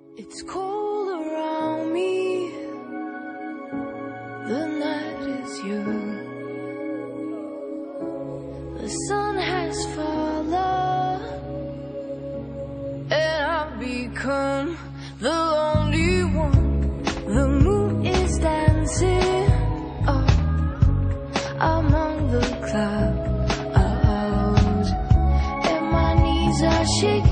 It's cold around me, the night is young, the sun has fallen, and I've become the lonely one. The moon is dancing up among the clouds, and my knees are shaking.